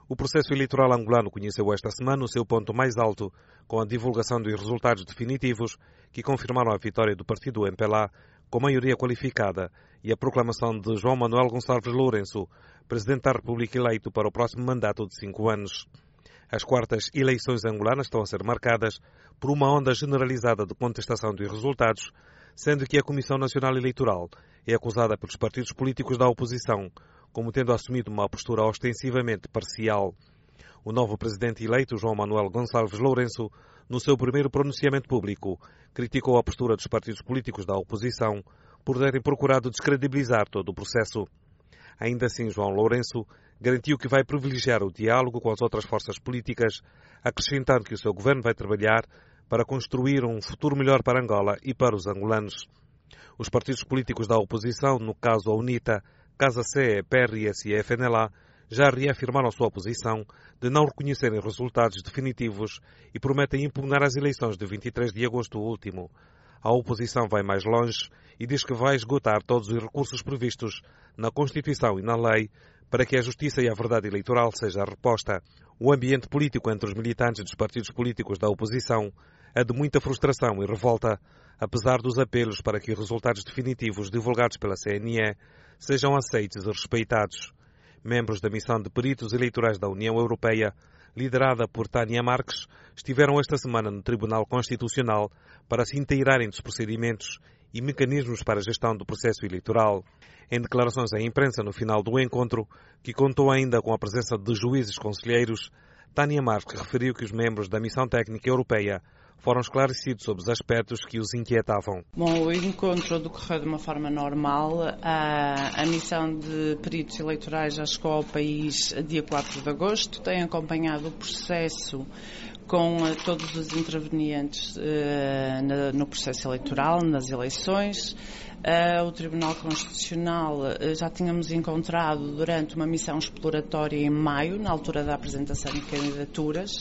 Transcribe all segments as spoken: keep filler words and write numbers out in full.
O processo eleitoral angolano conheceu esta semana o seu ponto mais alto, com a divulgação dos resultados definitivos que confirmaram a vitória do partido M P L A com maioria qualificada e a proclamação de João Manuel Gonçalves Lourenço, Presidente da República eleito para o próximo mandato de cinco anos. As quartas eleições angolanas estão a ser marcadas por uma onda generalizada de contestação dos resultados, sendo que a Comissão Nacional Eleitoral é acusada pelos partidos políticos da oposição como tendo assumido uma postura ostensivamente parcial. O novo presidente eleito, João Manuel Gonçalves Lourenço, no seu primeiro pronunciamento público, criticou a postura dos partidos políticos da oposição por terem procurado descredibilizar todo o processo. Ainda assim, João Lourenço garantiu que vai privilegiar o diálogo com as outras forças políticas, acrescentando que o seu governo vai trabalhar para construir um futuro melhor para Angola e para os angolanos. Os partidos políticos da oposição, no caso a UNITA, Casa C, P R S e F N L A, já reafirmaram sua posição de não reconhecerem resultados definitivos e prometem impugnar as eleições de vinte e três de agosto último. A oposição vai mais longe e diz que vai esgotar todos os recursos previstos na Constituição e na lei para que a justiça e a verdade eleitoral seja reposta. O ambiente político entre os militantes dos partidos políticos da oposição é de muita frustração e revolta, apesar dos apelos para que os resultados definitivos divulgados pela C N E sejam aceitos e respeitados. Membros da missão de peritos eleitorais da União Europeia, liderada por Tânia Marques, estiveram esta semana no Tribunal Constitucional para se inteirarem dos procedimentos e mecanismos para a gestão do processo eleitoral. Em declarações à imprensa no final do encontro, que contou ainda com a presença de juízes conselheiros, Tânia Marques referiu que os membros da missão técnica europeia foram esclarecidos sobre os aspectos que os inquietavam. Bom, o encontro decorreu de uma forma normal. A, a missão de peritos eleitorais já chegou ao país dia quatro de agosto, tem acompanhado o processo com uh, todos os intervenientes uh, na, no processo eleitoral, nas eleições. Uh, o Tribunal Constitucional uh, já tínhamos encontrado durante uma missão exploratória em maio, na altura da apresentação de candidaturas,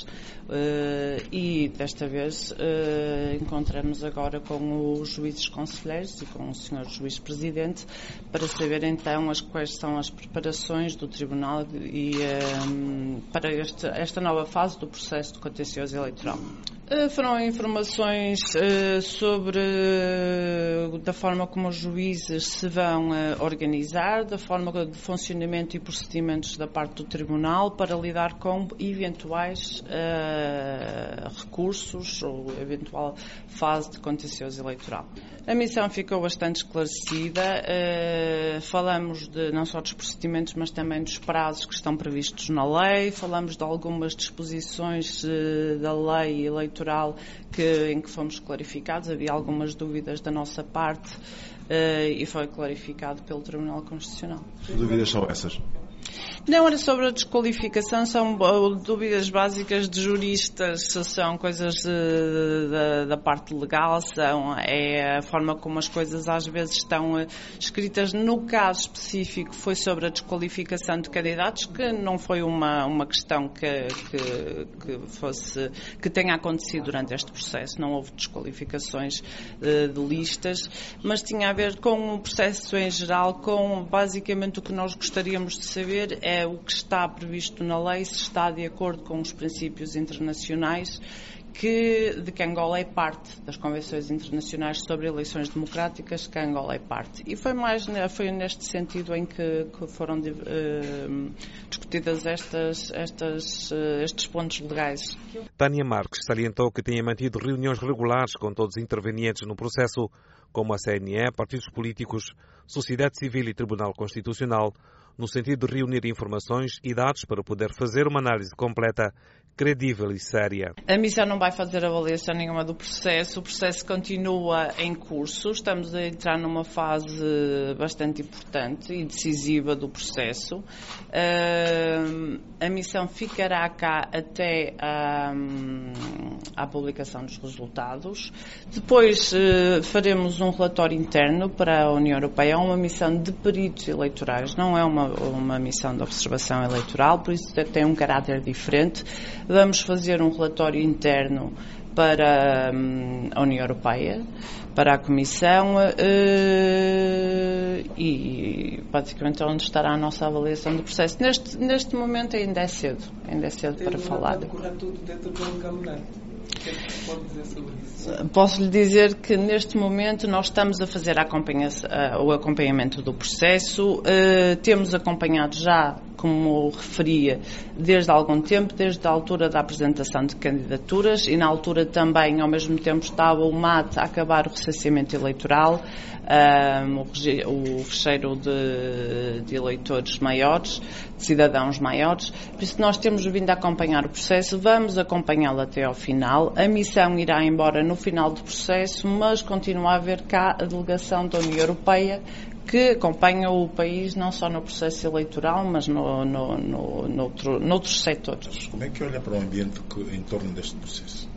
uh, e desta vez uh, encontramos agora com os juízes conselheiros e com o senhor Juiz Presidente para saber então as, quais são as preparações do Tribunal e, um, para este, esta nova fase do processo de contencioso eleitoral. Uh, foram informações uh, sobre uh, da forma como os juízes se vão uh, organizar, da forma de funcionamento e procedimentos da parte do Tribunal para lidar com eventuais uh, recursos ou eventual fase de contencioso eleitoral. A missão ficou bastante esclarecida. Uh, falamos de, não só dos procedimentos, mas também dos prazos que estão previstos na lei. Falamos de algumas disposições uh, da lei eleitoral que, em que fomos clarificados. Havia algumas dúvidas da nossa parte uh, e foi clarificado pelo Tribunal Constitucional. Que dúvidas são essas? Não, era sobre a desqualificação, são dúvidas básicas de juristas, são coisas de, de, da parte legal, são, é a forma como as coisas às vezes estão escritas. No caso específico foi sobre a desqualificação de candidatos, que não foi uma, uma questão que, que, que, fosse, que tenha acontecido durante este processo, não houve desqualificações de, de listas, mas tinha a ver com o processo em geral, com basicamente o que nós gostaríamos de saber é o que está previsto na lei, se está de acordo com os princípios internacionais que, de que Angola é parte, das convenções internacionais sobre eleições democráticas, que Angola é parte. E foi mais foi neste sentido em que, que foram uh, discutidas estas, estas, uh, estes pontos legais. Tânia Marques salientou que tinha mantido reuniões regulares com todos os intervenientes no processo, como a C N E, partidos políticos, sociedade civil e Tribunal Constitucional, no sentido de reunir informações e dados para poder fazer uma análise completa, credível e séria. A missão não vai fazer avaliação nenhuma do processo, o processo continua em curso, estamos a entrar numa fase bastante importante e decisiva do processo. Uh, a missão ficará cá até a, a publicação dos resultados. Depois uh, faremos um relatório interno para a União Europeia, é uma missão de peritos eleitorais, não é uma, uma missão de observação eleitoral, por isso tem um caráter diferente. Vamos fazer um relatório interno para a União Europeia, para a Comissão e basicamente onde estará a nossa avaliação do processo. Neste, neste momento ainda é cedo, ainda é cedo para falar. Tudo dentro do calendário. O que é que pode dizer sobre isso? Posso lhe dizer que neste momento nós estamos a fazer a acompanha- o acompanhamento do processo, uh, temos acompanhado já, como referia, desde há algum tempo, desde a altura da apresentação de candidaturas e na altura também, ao mesmo tempo, estava o M A T a acabar o recenseamento eleitoral, um, o, regi- o fecheiro de, de eleitores maiores, de cidadãos maiores, por isso nós temos vindo a acompanhar o processo, vamos acompanhá-lo até ao final, a missão irá embora no final do processo, mas continua a haver cá a delegação da União Europeia que acompanha o país não só no processo eleitoral, mas no, no, no, noutro, noutros setores. Como é que olha para o ambiente que, em torno deste processo?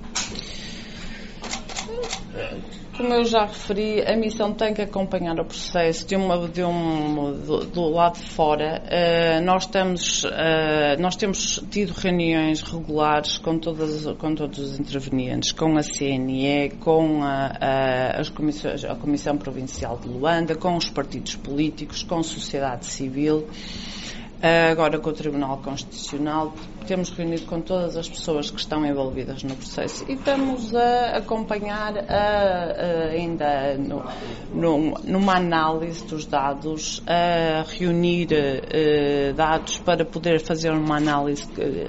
Como eu já referi, a missão tem que acompanhar o processo de uma, de um, do, do lado de fora. Uh, nós, estamos, uh, nós temos tido reuniões regulares com, todas, com todos os intervenientes, com a C N E, com a, a, as comissões, a Comissão Provincial de Luanda, com os partidos políticos, com a sociedade civil. Agora com o Tribunal Constitucional, temos reunido com todas as pessoas que estão envolvidas no processo e estamos a acompanhar a, a, ainda no, no, numa análise dos dados, a reunir uh, dados para poder fazer uma análise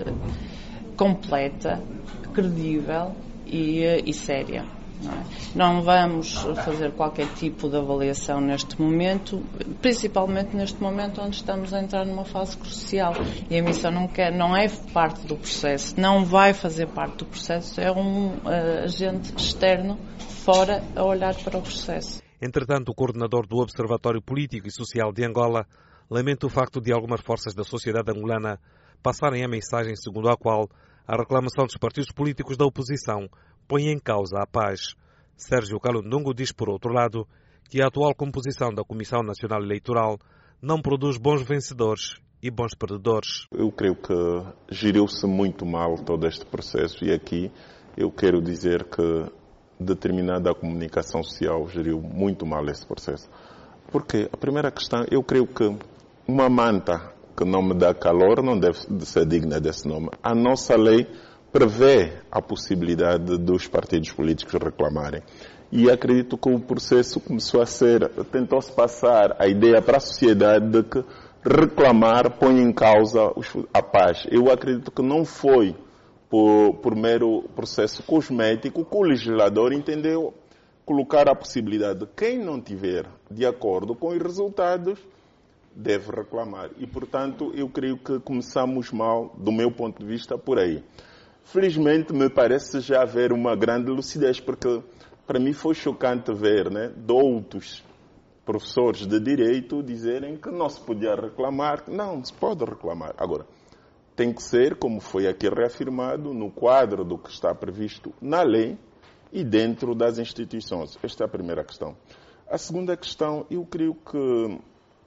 uh, completa, credível e, uh, e séria. Não, é? Não vamos fazer qualquer tipo de avaliação neste momento, principalmente neste momento onde estamos a entrar numa fase crucial e a missão não, quer, não é parte do processo, não vai fazer parte do processo, é um uh, agente externo fora a olhar para o processo. Entretanto, o coordenador do Observatório Político e Social de Angola lamenta o facto de algumas forças da sociedade angolana passarem a mensagem segundo a qual a reclamação dos partidos políticos da oposição põe em causa a paz. Sérgio Calundungo diz, por outro lado, que a atual composição da Comissão Nacional Eleitoral não produz bons vencedores e bons perdedores. Eu creio que geriu-se muito mal todo este processo e aqui eu quero dizer que determinada comunicação social geriu muito mal esse processo. Porque a primeira questão, eu creio que uma manta que não me dá calor não deve ser digna desse nome. A nossa lei prevê a possibilidade dos partidos políticos reclamarem. E acredito que o processo começou a ser, tentou-se passar a ideia para a sociedade de que reclamar põe em causa a paz. Eu acredito que não foi por, por mero processo cosmético que o legislador entendeu colocar a possibilidade de quem não tiver de acordo com os resultados deve reclamar. E, portanto, eu creio que começamos mal, do meu ponto de vista, por aí. Felizmente, me parece já haver uma grande lucidez, porque para mim foi chocante ver, né, de outros professores de direito dizerem que não se podia reclamar. Não, se pode reclamar. Agora, tem que ser, como foi aqui reafirmado, no quadro do que está previsto na lei e dentro das instituições. Esta é a primeira questão. A segunda questão, eu creio que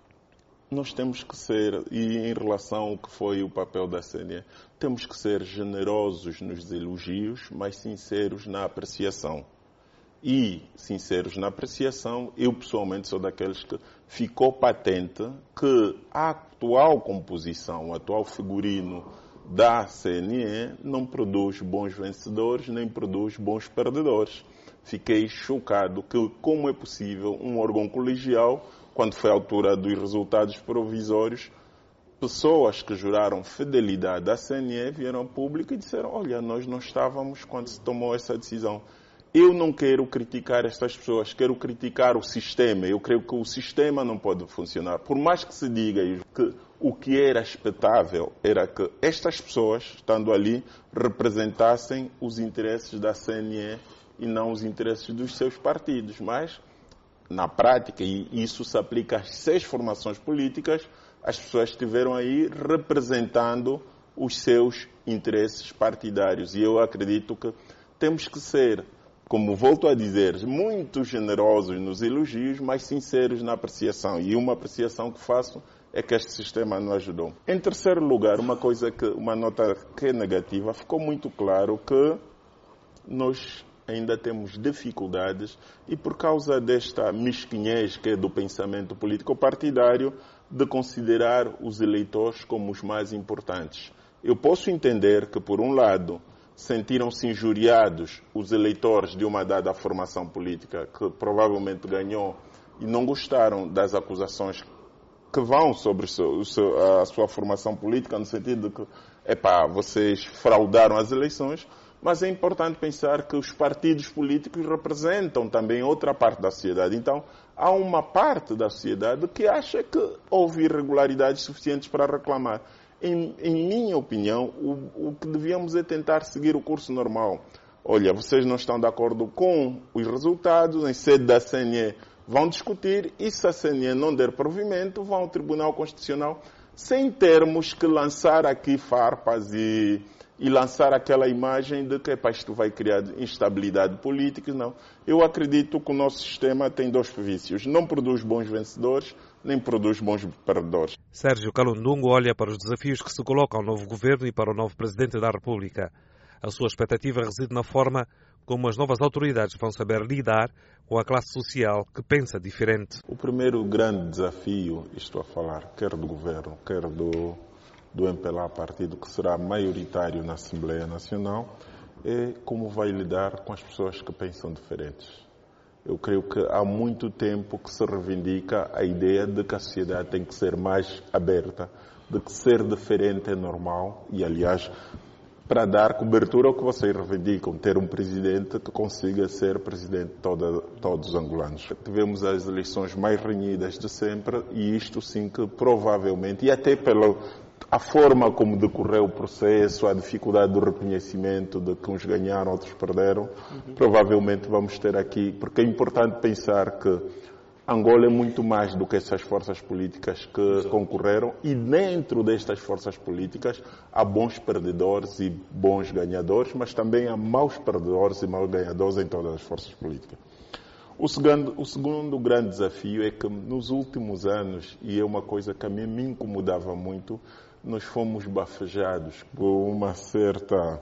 nós temos que ser, e em relação ao que foi o papel da C N E, temos que ser generosos nos elogios, mas sinceros na apreciação. E, sinceros na apreciação, eu pessoalmente sou daqueles que ficou patente que a atual composição, o atual figurino da C N E não produz bons vencedores, nem produz bons perdedores. Fiquei chocado que como é possível um órgão colegial, quando foi a altura dos resultados provisórios, pessoas que juraram fidelidade à C N E vieram ao público e disseram, olha, nós não estávamos quando se tomou essa decisão. Eu não quero criticar estas pessoas, quero criticar o sistema. Eu creio que o sistema não pode funcionar. Por mais que se diga que o que era expectável era que estas pessoas, estando ali, representassem os interesses da C N E e não os interesses dos seus partidos. Mas, na prática, e isso se aplica às seis formações políticas, as pessoas estiveram aí representando os seus interesses partidários. E eu acredito que temos que ser, como volto a dizer, muito generosos nos elogios, mas sinceros na apreciação. E uma apreciação que faço é que este sistema não ajudou. Em terceiro lugar, uma coisa que, uma nota que é negativa, ficou muito claro que nós ainda temos dificuldades e por causa desta mesquinhez que é do pensamento político partidário de considerar os eleitores como os mais importantes. Eu posso entender que, por um lado, sentiram-se injuriados os eleitores de uma dada formação política que provavelmente ganhou e não gostaram das acusações que vão sobre a sua formação política, no sentido de que, epá, vocês fraudaram as eleições, mas é importante pensar que os partidos políticos representam também outra parte da sociedade. Então, há uma parte da sociedade que acha que houve irregularidades suficientes para reclamar. Em, em minha opinião, o, o que devíamos é tentar seguir o curso normal. Olha, vocês não estão de acordo com os resultados, em sede da C N E vão discutir e se a C N E não der provimento, vão ao Tribunal Constitucional, sem termos que lançar aqui farpas e, e lançar aquela imagem de que, epá, isto vai criar instabilidade política. Não. Eu acredito que o nosso sistema tem dois vícios. Não produz bons vencedores, nem produz bons perdedores. Sérgio Calundungo olha para os desafios que se colocam ao novo governo e para o novo Presidente da República. A sua expectativa reside na forma como as novas autoridades vão saber lidar com a classe social que pensa diferente. O primeiro grande desafio, estou a falar, quer do governo, quer do, do M P L A, partido que será maioritário na Assembleia Nacional, é como vai lidar com as pessoas que pensam diferentes. Eu creio que há muito tempo que se reivindica a ideia de que a sociedade tem que ser mais aberta, de que ser diferente é normal e, aliás, para dar cobertura ao que vocês reivindicam, ter um presidente que consiga ser presidente de toda, todos os angolanos. Tivemos as eleições mais renhidas de sempre e isto sim que provavelmente, e até pela a forma como decorreu o processo, a dificuldade do reconhecimento de que uns ganharam, outros perderam, uhum. provavelmente vamos ter aqui, porque é importante pensar que Angola é muito mais do que essas forças políticas que Exato. concorreram e dentro destas forças políticas há bons perdedores e bons ganhadores, mas também há maus perdedores e maus ganhadores em todas as forças políticas. O segundo, o segundo grande desafio é que nos últimos anos, e é uma coisa que a mim me incomodava muito, nós fomos bafejados por uma certa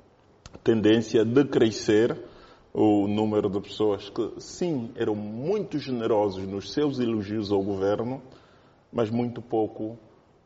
tendência de crescer o número de pessoas que, sim, eram muito generosos nos seus elogios ao governo, mas muito pouco,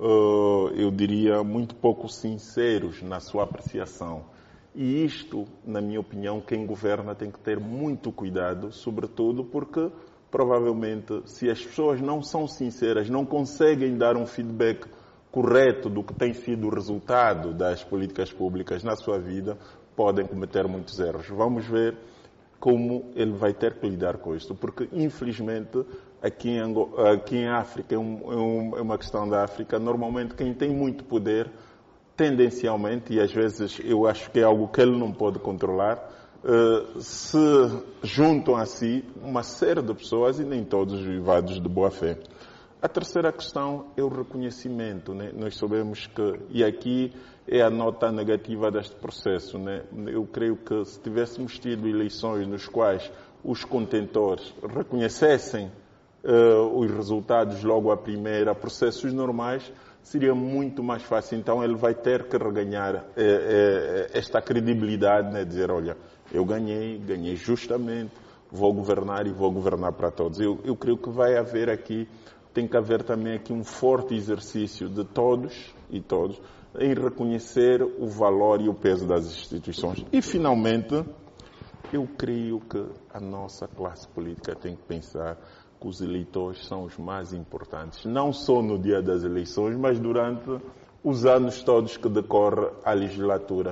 eu diria, muito pouco sinceros na sua apreciação. E isto, na minha opinião, quem governa tem que ter muito cuidado, sobretudo porque, provavelmente, se as pessoas não são sinceras, não conseguem dar um feedback correto do que tem sido o resultado das políticas públicas na sua vida, podem cometer muitos erros. Vamos ver como ele vai ter que lidar com isto, porque, infelizmente, aqui em, Ango... aqui em África, é, um, é uma questão da África, normalmente quem tem muito poder, tendencialmente, e às vezes eu acho que é algo que ele não pode controlar, uh, se juntam a si uma série de pessoas e nem todos vivados de boa fé. A terceira questão é o reconhecimento, né? Nós sabemos que, e aqui é a nota negativa deste processo, né? Eu creio que se tivéssemos tido eleições nos quais os contentores reconhecessem uh, os resultados logo à primeira, processos normais, seria muito mais fácil. Então ele vai ter que reganhar uh, uh, esta credibilidade, né? Dizer, olha, eu ganhei, ganhei justamente, vou governar e vou governar para todos. Eu, eu creio que vai haver aqui tem que haver também aqui um forte exercício de todos e todos em reconhecer o valor e o peso das instituições. E, finalmente, eu creio que a nossa classe política tem que pensar que os eleitores são os mais importantes, não só no dia das eleições, mas durante os anos todos que decorre a legislatura.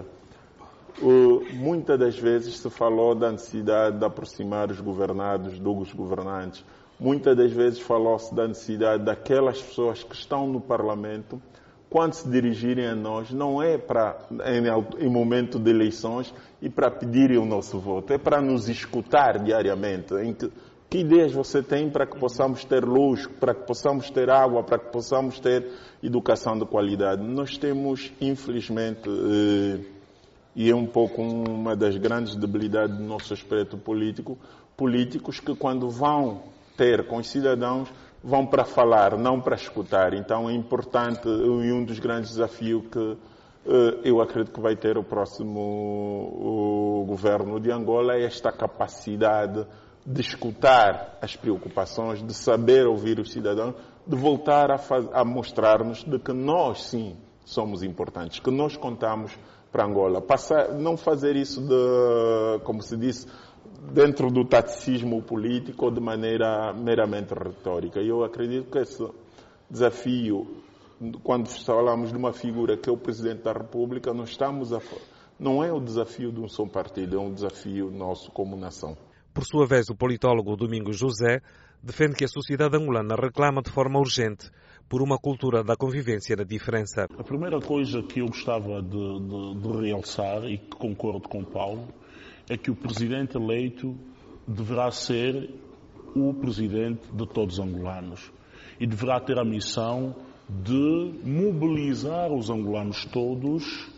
Uh, muitas das vezes se falou da necessidade de aproximar os governados dos governantes. Muitas das vezes falou-se da necessidade daquelas pessoas que estão no Parlamento, quando se dirigirem a nós, não é para, em, em momento de eleições e para pedirem o nosso voto, é para nos escutar diariamente. Em que, que ideias você tem para que possamos ter luz, para que possamos ter água, para que possamos ter educação de qualidade? Nós temos, infelizmente, eh, e é um pouco uma das grandes debilidades do nosso espírito político, políticos que quando vão ter com os cidadãos, vão para falar, não para escutar. Então é importante, e um dos grandes desafios que eu acredito que vai ter o próximo o governo de Angola esta capacidade de escutar as preocupações, de saber ouvir os cidadãos, de voltar a, faz, a mostrar-nos de que nós, sim, somos importantes, que nós contamos para Angola. Passar, não fazer isso, de, como se disse, dentro do taticismo político ou de maneira meramente retórica. Eu acredito que esse desafio, quando falamos de uma figura que é o Presidente da República, não, estamos a, não é o desafio de um só partido, é um desafio nosso como nação. Por sua vez, o politólogo Domingos José defende que a sociedade angolana reclama de forma urgente por uma cultura da convivência na diferença. A primeira coisa que eu gostava de, de, de realçar, e que concordo com o Paulo, é que o presidente eleito deverá ser o presidente de todos os angolanos e deverá ter a missão de mobilizar os angolanos todos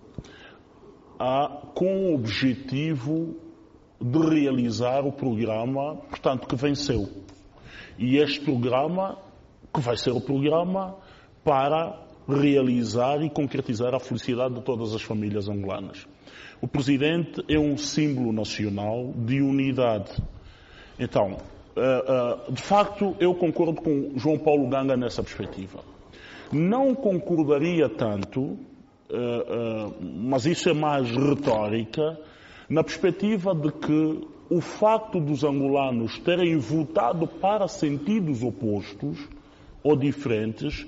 a, com o objetivo de realizar o programa, portanto, que venceu. E este programa, que vai ser o programa para realizar e concretizar a felicidade de todas as famílias angolanas. O Presidente é um símbolo nacional de unidade. Então, de facto, eu concordo com João Paulo Ganga nessa perspectiva. Não concordaria tanto, mas isso é mais retórica, na perspectiva de que o facto dos angolanos terem votado para sentidos opostos ou diferentes,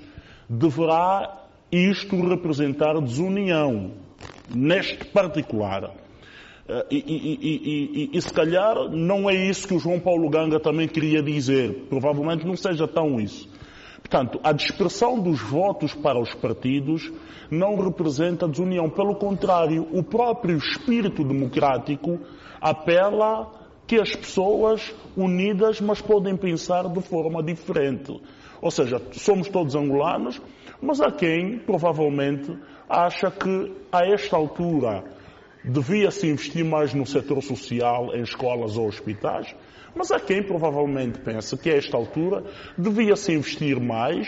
deverá isto representar desunião, neste particular. E, e, e, e, e se calhar não é isso que o João Paulo Ganga também queria dizer. Provavelmente não seja tão isso. Portanto, a dispersão dos votos para os partidos não representa desunião. Pelo contrário, o próprio espírito democrático apela que as pessoas unidas, mas podem pensar de forma diferente. Ou seja, somos todos angolanos, mas há quem provavelmente acha que a esta altura devia-se investir mais no setor social, em escolas ou hospitais, mas há quem provavelmente pensa que a esta altura devia-se investir mais,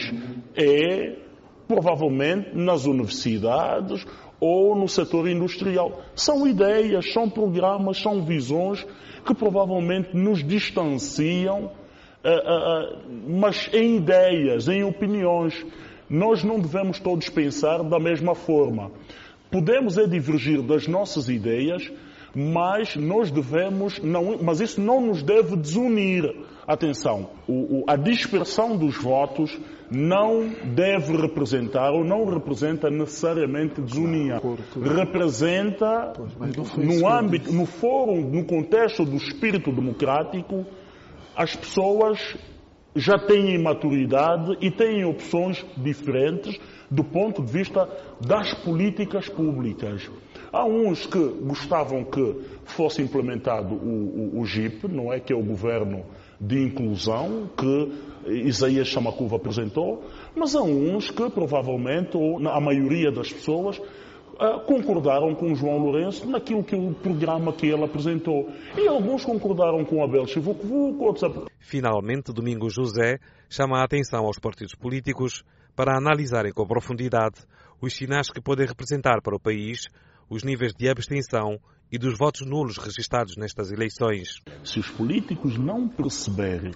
é, provavelmente, nas universidades ou no setor industrial. São ideias, são programas, são visões que provavelmente nos distanciam, uh, uh, mas em ideias, em opiniões. Nós não devemos todos pensar da mesma forma. Podemos é divergir das nossas ideias, mas nós devemos, não, mas isso não nos deve desunir. Atenção, o, o, a dispersão dos votos não deve representar ou não representa necessariamente desunião. Representa, no âmbito, no fórum, no contexto do espírito democrático, as pessoas já têm maturidade e têm opções diferentes do ponto de vista das políticas públicas. Há uns que gostavam que fosse implementado o, o, o G I P, não é, que é o Governo de Inclusão, que Isaías Chamacuva apresentou, mas há uns que provavelmente, ou a maioria das pessoas, concordaram com João Lourenço naquilo que o programa que ele apresentou. E alguns concordaram com Abel Chivucovuco, outros... Finalmente, Domingos José chama a atenção aos partidos políticos para analisarem com profundidade os sinais que podem representar para o país os níveis de abstenção e dos votos nulos registados nestas eleições. Se os políticos não perceberem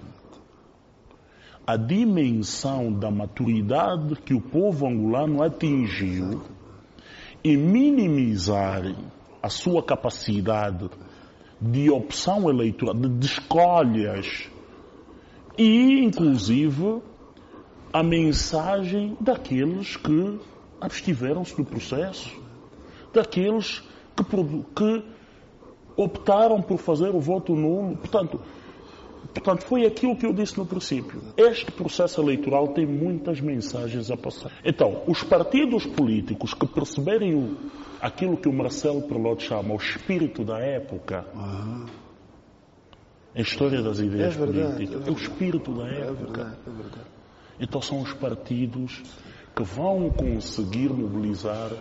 a dimensão da maturidade que o povo angolano atingiu e minimizarem a sua capacidade de opção eleitoral, de escolhas e, inclusive, a mensagem daqueles que abstiveram-se do processo, daqueles que, que optaram por fazer o voto nulo. Portanto, portanto, foi aquilo que eu disse no princípio. Este processo eleitoral tem muitas mensagens a passar. Então, os partidos políticos que perceberem o, aquilo que o Marcelo Prelote chama o espírito da época, uhum. a história das ideias é verdade, políticas, é, verdade. é o espírito da época. É verdade, é verdade. Então são os partidos que vão conseguir mobilizar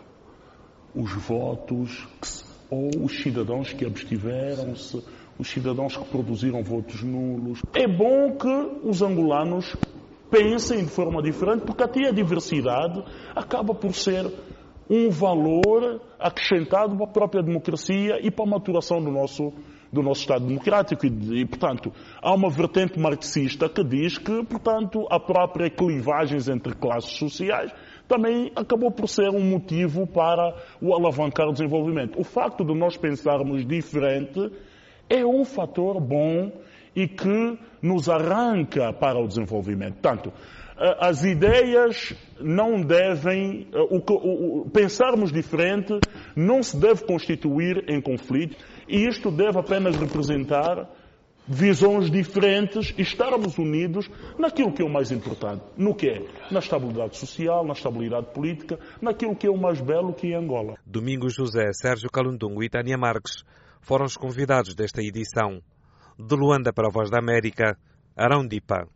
os votos que, ou os cidadãos que abstiveram-se, os cidadãos que produziram votos nulos. É bom que os angolanos pensem de forma diferente, porque até a diversidade acaba por ser um valor acrescentado para a própria democracia e para a maturação do nosso, do nosso Estado democrático. E, e, portanto, há uma vertente marxista que diz que, portanto, a própria clivagens entre classes sociais também acabou por ser um motivo para o alavancar o desenvolvimento. O facto de nós pensarmos diferente é um fator bom e que nos arranca para o desenvolvimento. Portanto, as ideias não devem, o, o, o, pensarmos diferente não se deve constituir em conflito e isto deve apenas representar visões diferentes e estarmos unidos naquilo que é o mais importante. No que é? Na estabilidade social, na estabilidade política, naquilo que é o mais belo que é Angola. Domingos José, Sérgio Calundungo e Tânia Marques foram os convidados desta edição. De Luanda para a Voz da América, Arão Dipa.